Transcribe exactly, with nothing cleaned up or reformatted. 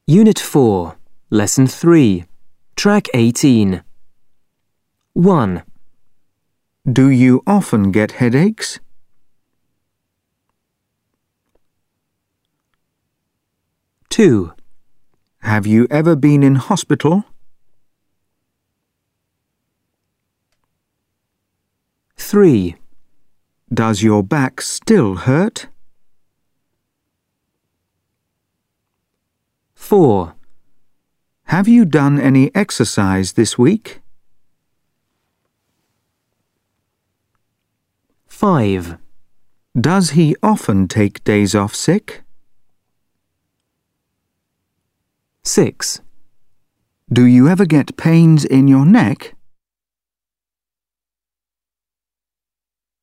Unit four, Lesson three, Track eighteen. one. Do you often get headaches? two. Have you ever been in hospital? three. Does your back still hurt? four. Have you done any exercise this week? five. Does he often take days off sick? six. Do you ever get pains in your neck?